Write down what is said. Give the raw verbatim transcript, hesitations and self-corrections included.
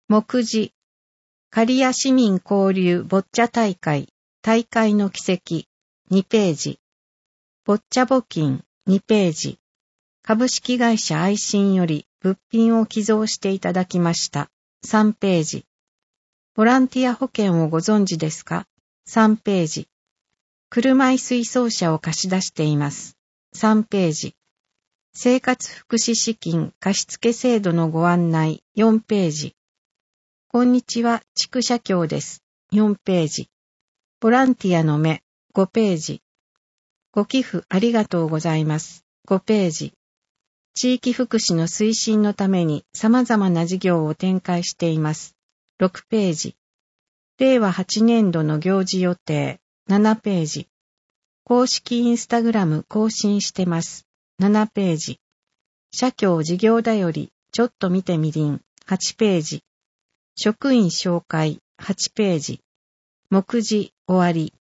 目次、刈谷市民交流ボッチャ大会、大会の軌跡、にページ。ボッチャ募金、にページ。株式会社愛心より物品を寄贈していただきました、さんページ。ボランティア保険をご存知ですか、さんページ。車椅水槽車を貸し出しています、さんページ。生活福祉資金貸付制度のご案内、よんページ。こんにちは、畜社協です、よんページ。ボランティアの目、ごページ。ご寄付ありがとうございます、ごページ。地域福祉の推進のために様々な事業を展開しています、ろくページ。れいわはちねんどの行事予定、ななページ。公式インスタグラム更新してます、ななページ。社協事業だより、ちょっと見てみりん、はちページ。職員紹介、はちページ。目次、終わり。